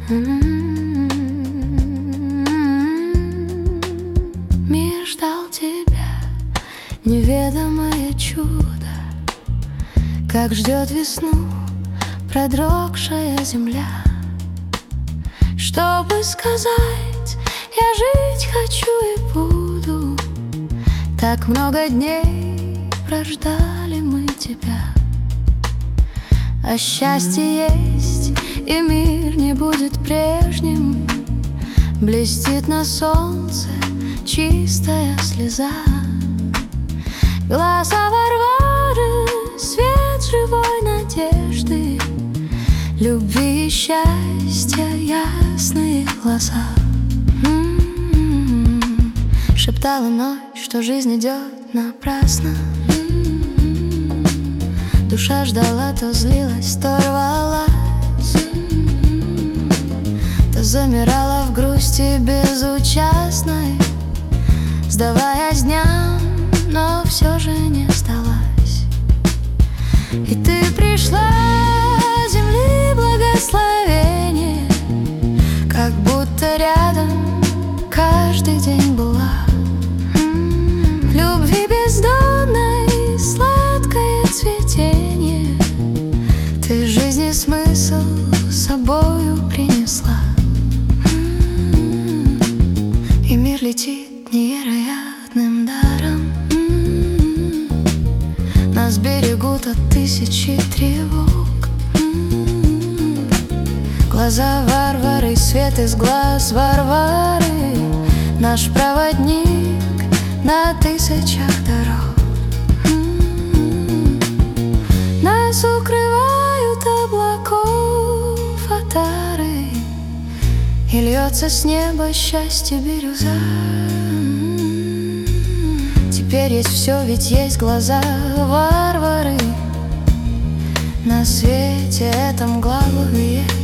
Мир ждал тебя, неведомое чудо, как ждет весну продрогшая земля. Чтобы сказать, я жить хочу и буду, так много дней прождали мы тебя. А счастье есть, и мир не будет прежним. Блестит на солнце чистая слеза. Глаза Варвары, свет живой надежды, любви и счастья ясные глаза. Шептала ночь, что жизнь идет напрасно. Душа ждала, то злилась, то рвалась, то замирала в грусти безучастной, сдаваясь дням, но все же не сдалась. И ты пришла, земли благословение, как будто рядом каждый день была. Любви бездонной сладкое цветение, ты жизни смысл с собою принесла. И мир летит невероятным даром, нас берегут от тысячи тревог. Глаза Варвары, свет из глаз Варвары, наш проводник на тысячах дорог. Нас укрывают облаков отары, и льется с неба счастье бирюза. Теперь есть все, ведь есть глаза Варвары, на свете этом главные.